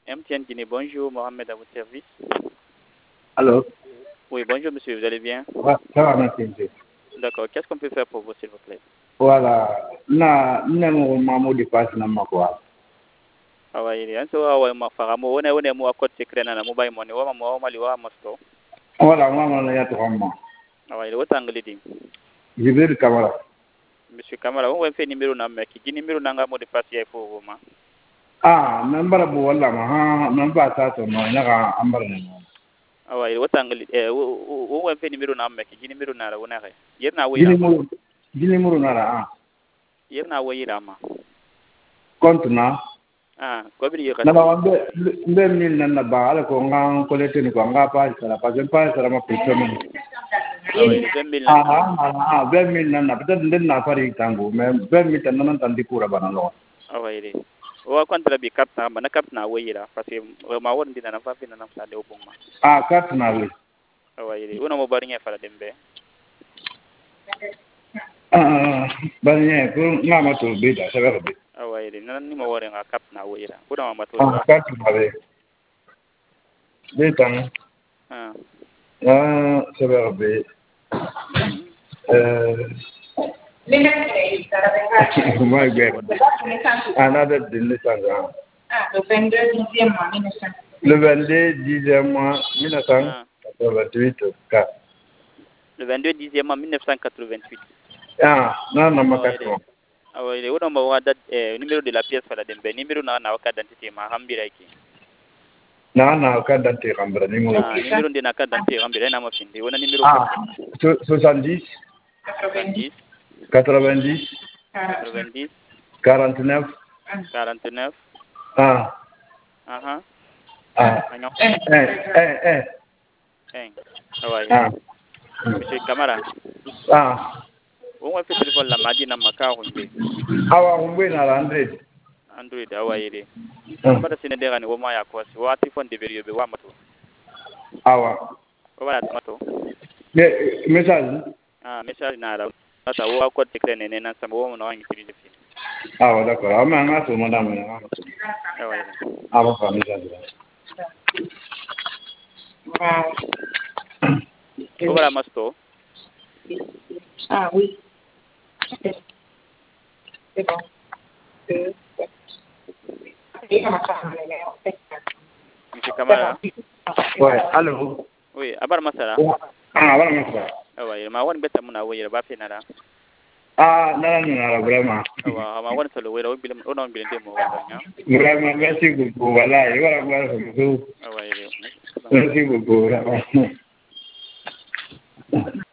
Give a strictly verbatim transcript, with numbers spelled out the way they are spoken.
M T N Guinée, bonjour, Mohamed à votre service. Allô? Oui, bonjour monsieur, vous allez bien? Ouais, ça va, merci monsieur. D'accord, qu'est-ce qu'on peut faire pour vous s'il vous plaît? Voilà, na na mo mamo de passe na makwa. Awa ili, anto awa mafara mo one one mo akot secret na mo bay mo ni wa mo mali wa masto. Voilà, moi na ya to amma. Awa ili wota anglidi. Jibril Kamara. Monsieur Kamara, on va faire numéro na meki, gi numéro na nga mo de passe ya fo ma. Ah, nambara bo wala ma ha namba ta to no na ga ambar ne. Awa ili wota anglidi eh o va faire numéro na meki, gi numéro na la wona re. Yerna wo Gini ira ma. muru, gini muru na ra. Ah. Yerna wo ira ma. Compte na. Ah, ko bi yeka. Na ba wambe mbe mil na na ba ala ko nga ko lete ni ko nga pa sala pa pa sala ma pito mo. Awa ili vingt mille Ah na. ah ah vingt mille na na peut-être nden na fari tango mais vingt mille tan nan tan di kura bana lo. Awa ili. O kontra bi kapta ma na kapta wo ira parce que ma won dina na fa fi na na sa de obon ma. Ah, carte na oui. Awa ili, una mo bari nya fala dembe. Ah, banye ko nga ma to be da sabe be. Awa ili, nan ni mo wore nga kap na wo ira. Una ma to Ah, wa. carte na be. Be tan. Ah. Ah, sabe be. Euh, my God. Another délicious. Ah, le vingt-deux dixième mois mille neuf cent. Le vingt-deux dixième mois mille neuf cent quatre-vingt-huit. Le vingt-deux dixième mois mille neuf cent quatre-vingt-huit. Ah, non, non, ma carte. Ah oui, le numéro wa date eh, numéro de la pièce fala dembe numéro na na carte d'identité ma hambira ki. Non, non, carte d'identité rambra numéro. Ah, numéro de na carte d'identité hambira na ma finde. Wona numéro Ah, ko. soixante-dix soixante-dix quatre-vingt-dix quatre-vingt-dix quarante-neuf quarante-neuf. Ah. Ah Ah. Eh, eh, eh. Eh. Ah oui. Ah. Monsieur Kamara. Ah. On va faire téléphone la madi na maka humbe. Awa humbe na hundred. Android awa ile. Ambata sine dera ni woma ya kwasi. Wa telefone de beriyo be wa mato. Awa. Wa mato. Message. Ah, message na la. Ata wa ko tekre ne na sama wo na wangi utiliser fi. Ah, d'accord. Ah, mais nga to madame. Ah ouais. Ah, bon, ça message. Wow. Voilà masto. Ah oui. C'est bon. Deux, sept. Et comment ça va aller? Monsieur Kamara. Ouais, allô. Oui, abar masala. Ah, voilà masala. Ah ouais, ma won beta muna wo ba fe na da. Ah, non, non, non, vraiment. Ah ouais, ma won solo wera wo bilim ono bilim demo wala nya. Vraiment, merci beaucoup. Voilà, et voilà, voilà. Ah ouais. Merci beaucoup. Vraiment.